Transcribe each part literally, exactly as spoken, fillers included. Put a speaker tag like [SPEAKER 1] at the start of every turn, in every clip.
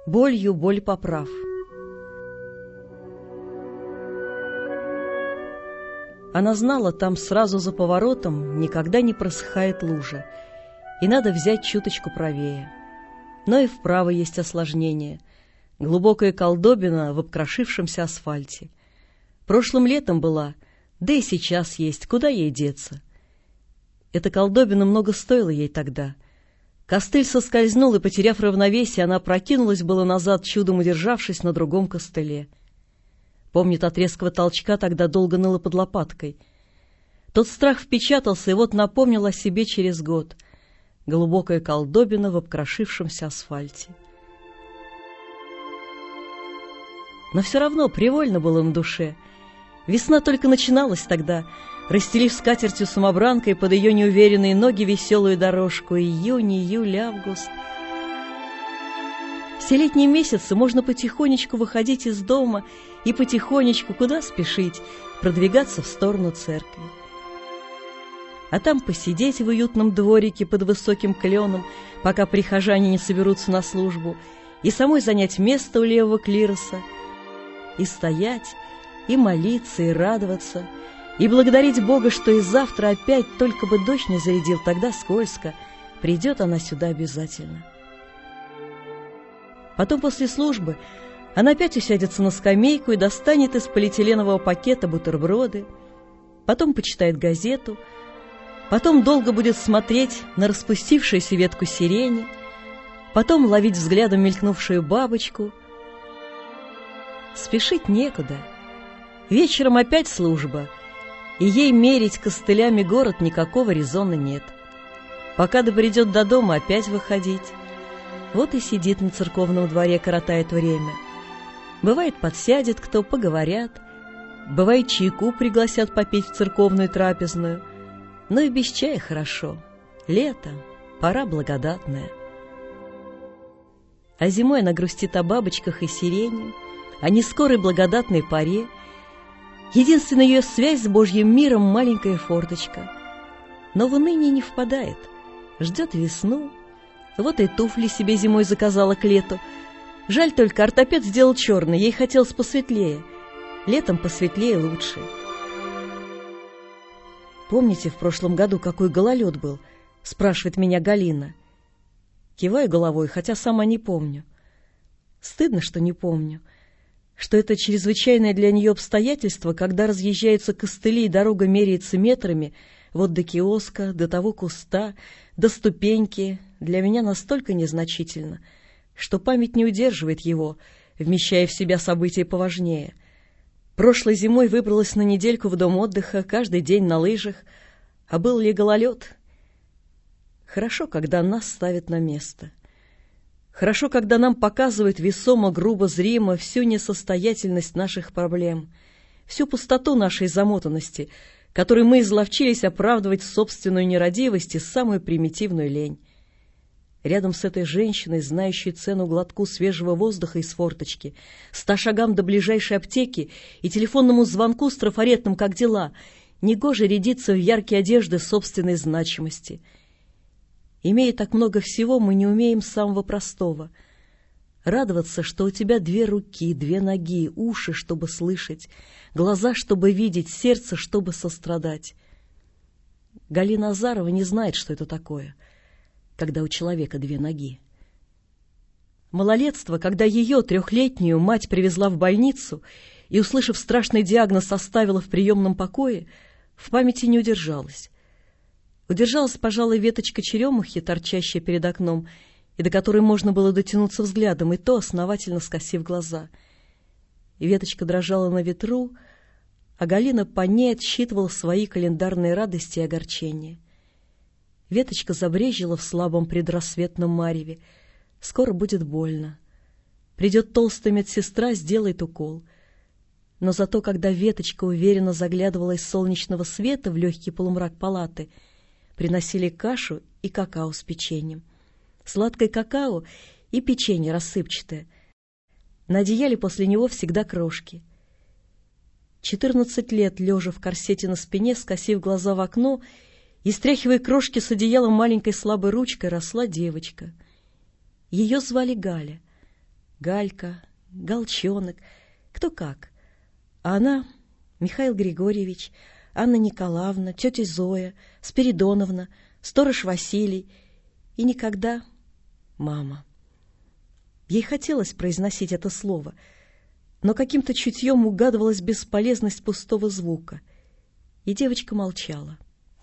[SPEAKER 1] Болью боль поправ. Она знала, там сразу за поворотом никогда не просыхает лужа, и надо взять чуточку правее. Но и вправо есть осложнение. Глубокая колдобина в обкрошившемся асфальте. Прошлым летом была, да и сейчас есть, куда ей деться. Эта колдобина много стоила ей тогда. Костыль соскользнул, и, потеряв равновесие, она прокинулась было назад, чудом удержавшись на другом костыле. Помнит, от резкого толчка тогда долго ныла под лопаткой. Тот страх впечатался, и вот напомнил о себе через год. Глубокая колдобина в обкрошившемся асфальте. Но все равно привольно было на душе. Весна только начиналась тогда, расстелив скатертью самобранкой под ее неуверенные ноги веселую дорожку. Июнь, июль, август. Все летние месяцы можно потихонечку выходить из дома и потихонечку, куда спешить, продвигаться в сторону церкви. А там посидеть в уютном дворике под высоким кленом, пока прихожане не соберутся на службу, и самой занять место у левого клироса, и стоять, и молиться, и радоваться, и благодарить Бога, что и завтра опять, только бы дождь не зарядил, тогда скользко, придет она сюда обязательно. Потом после службы она опять усядется на скамейку и достанет из полиэтиленового пакета бутерброды, потом почитает газету, потом долго будет смотреть на распустившуюся ветку сирени, потом ловить взглядом мелькнувшую бабочку. Спешить некуда. Вечером опять служба, и ей мерить костылями город никакого резона нет. Пока добредет до дома, опять выходить. Вот и сидит на церковном дворе, коротает время. Бывает, подсядет кто, поговорят. Бывает, чайку пригласят попить в церковную трапезную. Но и без чая хорошо. Лето, пора благодатная. А зимой она грустит о бабочках и сирени, о нескорой благодатной поре. Единственная ее связь с Божьим миром — маленькая форточка. Но в уныние не впадает. Ждет весну. Вот и туфли себе зимой заказала к лету. Жаль только, ортопед сделал черный, ей хотелось посветлее. Летом посветлее лучше. «Помните, в прошлом году какой гололед был?» — спрашивает меня Галина. Киваю головой, хотя сама не помню. Стыдно, что не помню. Что это чрезвычайное для нее обстоятельство, когда разъезжаются костыли и дорога меряется метрами, вот до киоска, до того куста, до ступеньки, для меня настолько незначительно, что память не удерживает его, вмещая в себя события поважнее. Прошлой зимой выбралась на недельку в дом отдыха, каждый день на лыжах. А был ли гололед? Хорошо, когда нас ставят на место. Хорошо, когда нам показывают весомо, грубо, зримо всю несостоятельность наших проблем, всю пустоту нашей замотанности, которой мы изловчились оправдывать собственную нерадивость и самую примитивную лень. Рядом с этой женщиной, знающей цену глотку свежего воздуха из форточки, ста шагам до ближайшей аптеки и телефонному звонку с трафаретным «Как дела?», негоже рядиться в яркие одежды собственной значимости. Имея так много всего, мы не умеем самого простого — радоваться, что у тебя две руки, две ноги, уши, чтобы слышать, глаза, чтобы видеть, сердце, чтобы сострадать. Галина Азарова не знает, что это такое, когда у человека две ноги. Малолетство, когда ее, трехлетнюю, мать привезла в больницу и, услышав страшный диагноз, оставила в приемном покое, в памяти не удержалась. Удержалась, пожалуй, веточка черемухи, торчащая перед окном, и до которой можно было дотянуться взглядом, и то основательно скосив глаза. И веточка дрожала на ветру, а Галина по ней отсчитывала свои календарные радости и огорчения. Веточка забрезжила в слабом предрассветном мареве. Скоро будет больно. Придет толстая медсестра, сделает укол. Но зато, когда веточка уверенно заглядывала из солнечного света в легкий полумрак палаты, приносили кашу и какао с печеньем. Сладкое какао и печенье рассыпчатое. На одеяле после него всегда крошки. Четырнадцать лет, лежа в корсете на спине, скосив глаза в окно и стряхивая крошки с одеяла маленькой слабой ручкой, росла девочка. Ее звали Галя. Галька, Галчонок, кто как. А она — Михаил Григорьевич, Анна Николаевна, тетя Зоя, Спиридоновна, сторож Василий и никогда мама. Ей хотелось произносить это слово, но каким-то чутьем угадывалась бесполезность пустого звука, и девочка молчала.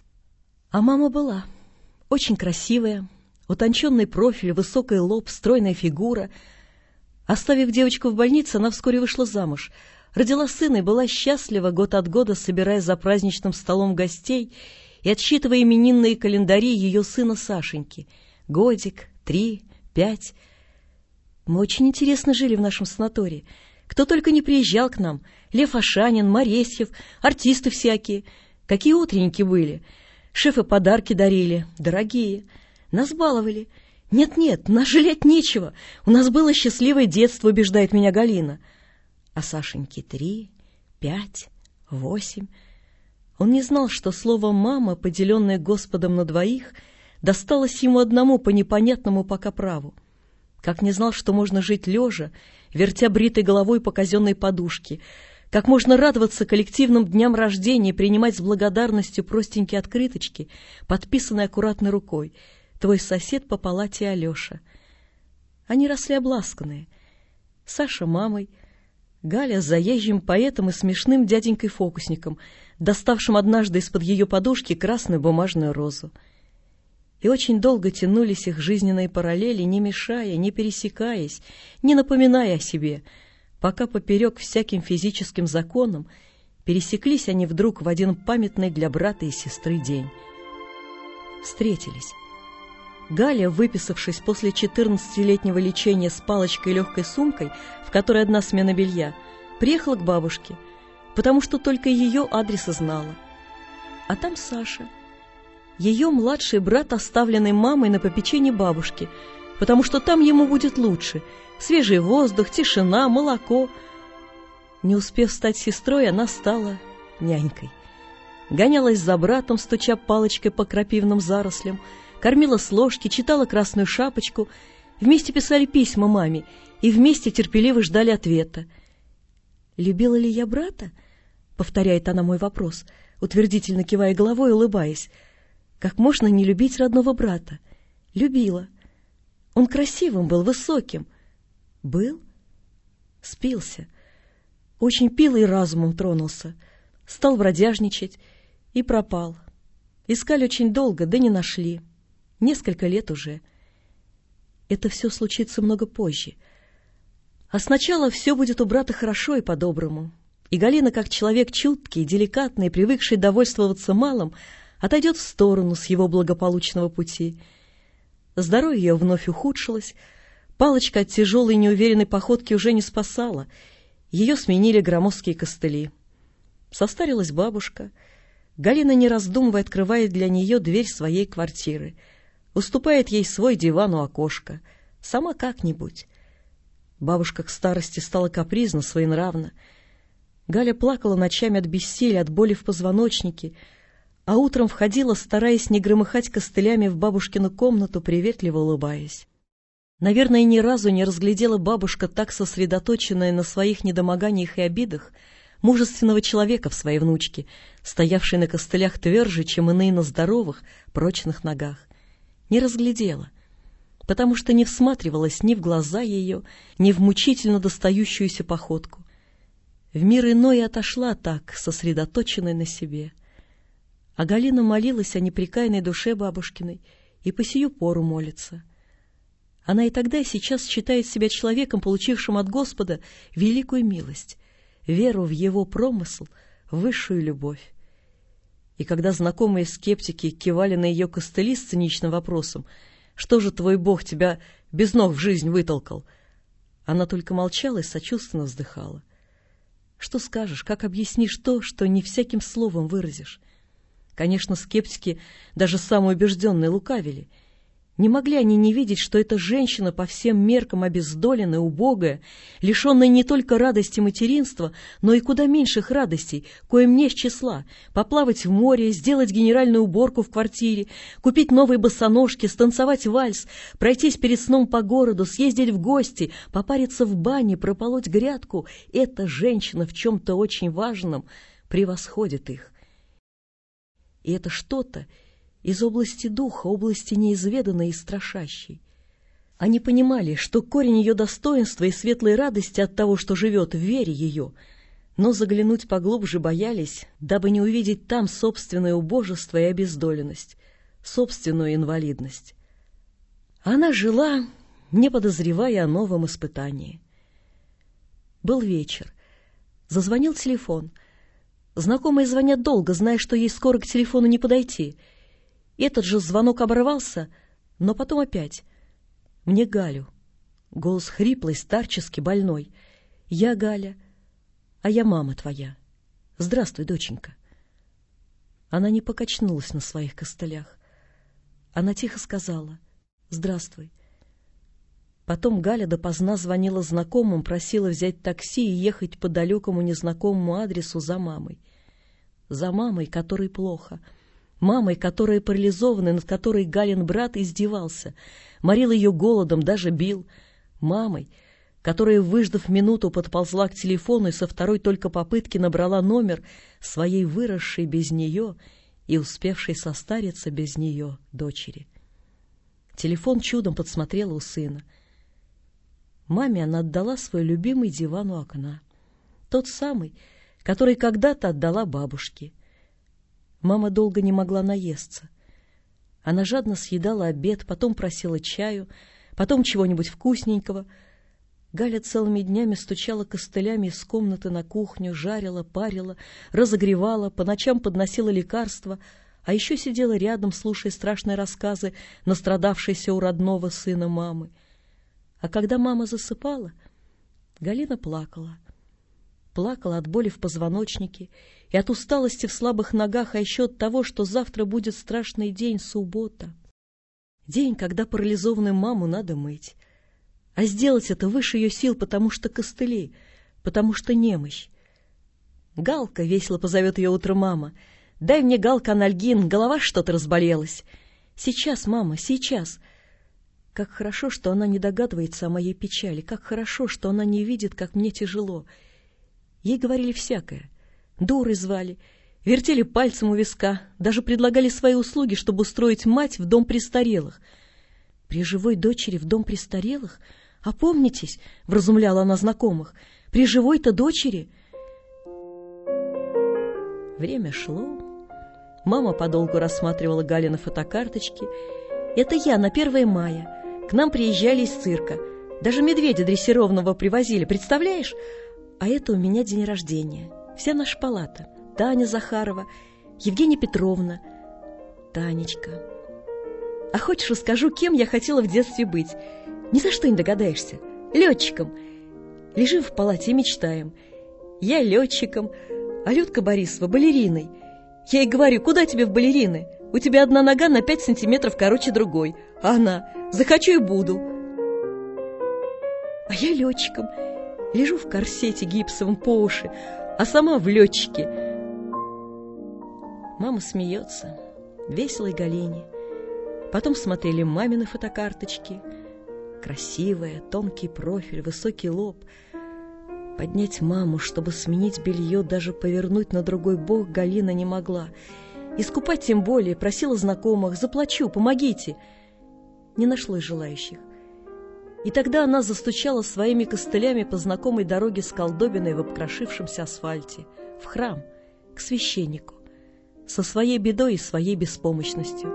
[SPEAKER 1] А мама была очень красивая, утонченный профиль, высокий лоб, стройная фигура. Оставив девочку в больнице, она вскоре вышла замуж, родила сына и была счастлива год от года, собирая за праздничным столом гостей и отсчитывая именинные календари ее сына Сашеньки. Годик, три, пять. Мы очень интересно жили в нашем санатории. Кто только не приезжал к нам. Лев Ашанин, Моресьев, артисты всякие. Какие утренники были. Шефы подарки дарили, дорогие. Нас баловали. Нет-нет, нас жалеть нечего. У нас было счастливое детство, убеждает меня Галина. А Сашеньке три, пять, восемь. Он не знал, что слово «мама», поделенное Господом на двоих, досталось ему одному по непонятному пока праву. Как не знал, что можно жить лежа, вертя бритой головой по казенной подушке, как можно радоваться коллективным дням рождения и принимать с благодарностью простенькие открыточки, подписанные аккуратной рукой: «Твой сосед по палате Алеша». Они росли обласканные. Саша мамой, Галя с заезжим поэтом и смешным дяденькой-фокусником, доставшим однажды из-под ее подушки красную бумажную розу. И очень долго тянулись их жизненные параллели, не мешая, не пересекаясь, не напоминая о себе, пока поперек всяким физическим законам пересеклись они вдруг в один памятный для брата и сестры день. Встретились. Галя, выписавшись после четырнадцатилетнего лечения с палочкой и легкой сумкой, в которой одна смена белья, приехала к бабушке, потому что только ее адрес знала. А там Саша, ее младший брат, оставленный мамой на попечении бабушки, потому что там ему будет лучше. Свежий воздух, тишина, молоко. Не успев стать сестрой, она стала нянькой. Гонялась за братом, стуча палочкой по крапивным зарослям, кормила с ложки, читала «Красную шапочку», вместе писали письма маме и вместе терпеливо ждали ответа. «Любила ли я брата?» — повторяет она мой вопрос, утвердительно кивая головой и улыбаясь. «Как можно не любить родного брата?» «Любила. Он красивым был, высоким». «Был?» «Спился. Очень пил и разумом тронулся. Стал бродяжничать и пропал. Искали очень долго, да не нашли. Несколько лет уже. Это все случится много позже. А сначала все будет у брата хорошо и по-доброму. И Галина, как человек чуткий, деликатный, привыкший довольствоваться малым, отойдет в сторону с его благополучного пути. Здоровье ее вновь ухудшилось, палочка от тяжелой неуверенной походки уже не спасала, ее сменили громоздкие костыли. Состарилась бабушка. Галина, не раздумывая, открывает для нее дверь своей квартиры, уступает ей свой диван у окошка, сама как-нибудь. Бабушка к старости стала капризна, своенравна. Галя плакала ночами от бессилия, от боли в позвоночнике, а утром входила, стараясь не громыхать костылями, в бабушкину комнату, приветливо улыбаясь. Наверное, ни разу не разглядела бабушка, так сосредоточенная на своих недомоганиях и обидах, мужественного человека в своей внучке, стоявшей на костылях тверже, чем иные на здоровых, прочных ногах. Не разглядела, потому что не всматривалась ни в глаза ее, ни в мучительно достающуюся походку. В мир иной отошла так, сосредоточенной на себе. А Галина молилась о непрекаянной душе бабушкиной и по сию пору молится. Она и тогда, и сейчас считает себя человеком, получившим от Господа великую милость, веру в Его промысл, высшую любовь. И когда знакомые скептики кивали на ее костыли с циничным вопросом: «Что же твой Бог тебя без ног в жизнь вытолкал?», она только молчала и сочувственно вздыхала. Что скажешь, как объяснишь то, что не всяким словом выразишь? Конечно, скептики, даже самые убежденные, лукавили. Не могли они не видеть, что эта женщина по всем меркам обездоленная, убогая, лишенная не только радости материнства, но и куда меньших радостей, коим не с числа: поплавать в море, сделать генеральную уборку в квартире, купить новые босоножки, станцевать вальс, пройтись перед сном по городу, съездить в гости, попариться в бане, прополоть грядку. Эта женщина в чем-то очень важном превосходит их. И это что-то из области духа, области неизведанной и страшащей. Они понимали, что корень ее достоинства и светлой радости от того, что живет в вере ее, но заглянуть поглубже боялись, дабы не увидеть там собственное убожество и обездоленность, собственную инвалидность. Она жила, не подозревая о новом испытании. Был вечер. Зазвонил телефон. Знакомые звонят долго, зная, что ей скоро к телефону не подойти. Этот же звонок оборвался, но потом опять. «Мне Галю». Голос хриплый, старчески больной. «Я Галя, а я мама твоя. Здравствуй, доченька». Она не покачнулась на своих костылях. Она тихо сказала: «Здравствуй». Потом Галя допоздна звонила знакомым, просила взять такси и ехать по далекому незнакомому адресу за мамой. За мамой, которой плохо. Мамой, которая парализована, над которой Галин брат издевался, морил ее голодом, даже бил. Мамой, которая, выждав минуту, подползла к телефону и со второй только попытки набрала номер своей выросшей без нее и успевшей состариться без нее дочери. Телефон чудом подсмотрела у сына. Маме она отдала свой любимый диван у окна. Тот самый, который когда-то отдала бабушке. Мама долго не могла наесться. Она жадно съедала обед, потом просила чаю, потом чего-нибудь вкусненького. Галя целыми днями стучала костылями из комнаты на кухню, жарила, парила, разогревала, по ночам подносила лекарства, а еще сидела рядом, слушая страшные рассказы, настрадавшиеся у родного сына мамы. А когда мама засыпала, Галина плакала. Плакала от боли в позвоночнике и от усталости в слабых ногах, а еще от того, что завтра будет страшный день, суббота. День, когда парализованную маму надо мыть. А сделать это выше ее сил, потому что костыли, потому что немощь. «Галка!» — весело позовет ее утром мама. «Дай мне, Галка, анальгин, голова что-то разболелась». «Сейчас, мама, сейчас». Как хорошо, что она не догадывается о моей печали, как хорошо, что она не видит, как мне тяжело. Ей говорили всякое. Дурой звали, вертели пальцем у виска, даже предлагали свои услуги, чтобы устроить мать в дом престарелых. При живой дочери в дом престарелых? Опомнитесь, — вразумляла она знакомых, — при живой-то дочери. Время шло. Мама подолгу рассматривала Галины фотокарточки. Это я на первое мая. К нам приезжали из цирка. Даже медведя дрессированного привозили, представляешь? А это у меня день рождения. Вся наша палата. Таня Захарова, Евгения Петровна, Танечка. А хочешь, расскажу, кем я хотела в детстве быть? Ни за что не догадаешься. Летчиком. Лежим в палате и мечтаем. Я летчиком, а Людка Борисова балериной. Я ей говорю: куда тебе в балерины? У тебя одна нога на пять сантиметров короче другой. А она: захочу и буду. А я летчиком. Лежу в корсете гипсовом по уши, а сама в летчике. Мама смеется, веселой Галине. Потом смотрели мамины фотокарточки. Красивая, тонкий профиль, высокий лоб. Поднять маму, чтобы сменить белье, даже повернуть на другой бок Галина не могла. Искупать тем более, просила знакомых: заплачу, помогите. Не нашлось желающих. И тогда она застучала своими костылями по знакомой дороге с колдобиной в обкрошившемся асфальте, в храм, к священнику, со своей бедой и своей беспомощностью.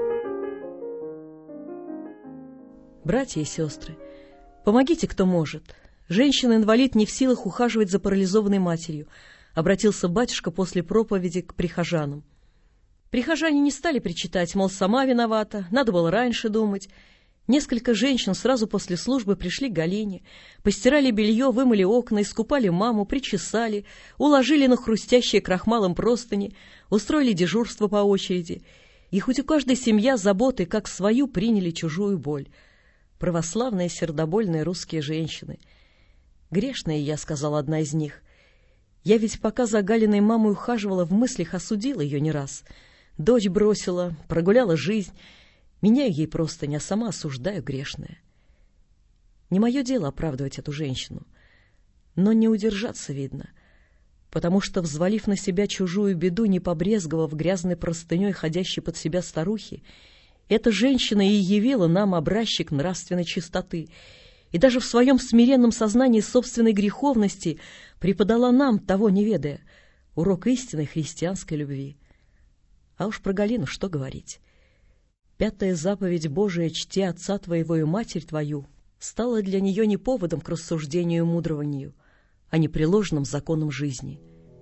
[SPEAKER 1] Братья и сестры, помогите, кто может. Женщина-инвалид не в силах ухаживать за парализованной матерью, обратился батюшка после проповеди к прихожанам. Прихожане не стали причитать, мол, сама виновата, надо было раньше думать. Несколько женщин сразу после службы пришли к Галине, постирали белье, вымыли окна, искупали маму, причесали, уложили на хрустящие крахмалом простыни, устроили дежурство по очереди. И хоть у каждой семья заботы, как свою, приняли чужую боль. Православные сердобольные русские женщины. Грешная я, сказала одна из них. Я ведь пока за Галиной мамой ухаживала, в мыслях осудила ее не раз. Дочь бросила, прогуляла жизнь. Меняю ей простынь, а сама осуждаю грешное. Не мое дело оправдывать эту женщину. Но не удержаться, видно. Потому что, взвалив на себя чужую беду, не побрезговав грязной простыней ходящей под себя старухи, эта женщина и явила нам образчик нравственной чистоты, и даже в своем смиренном сознании собственной греховности преподала нам, того не ведая, урок истинной христианской любви. А уж про Галину что говорить? Пятая заповедь Божия «Чти отца твоего и матерь твою» стала для нее не поводом к рассуждению и мудрованию, а непреложным законом жизни.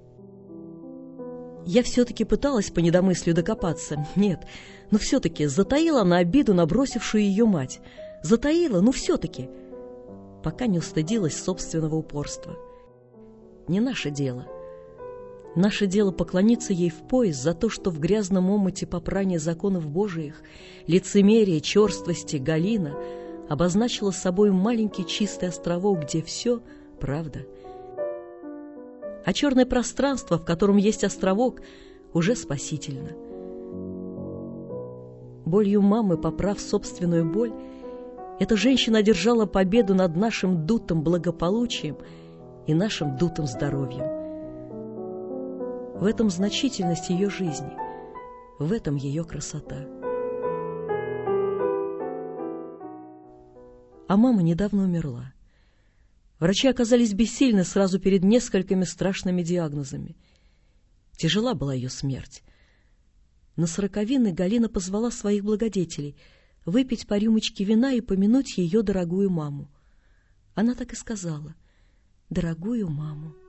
[SPEAKER 1] Я все-таки пыталась по недомыслию докопаться. Нет, но все-таки затаила она обиду на бросившую ее мать. Затаила, ну все-таки, пока не устыдилась собственного упорства. Не наше дело. Наше дело поклониться ей в пояс за то, что в грязном омуте попрания законов Божиих, лицемерия, черствости Галина обозначила собой маленький чистый островок, где все правда. А черное пространство, в котором есть островок, уже спасительно. Болью мамы, поправ собственную боль, эта женщина одержала победу над нашим дутым благополучием и нашим дутым здоровьем. В этом значительность ее жизни, в этом ее красота. А мама недавно умерла. Врачи оказались бессильны сразу перед несколькими страшными диагнозами. Тяжела была ее смерть. На сороковины Галина позвала своих благодетелей выпить по рюмочке вина и помянуть ее дорогую маму. Она так и сказала: «Дорогую маму».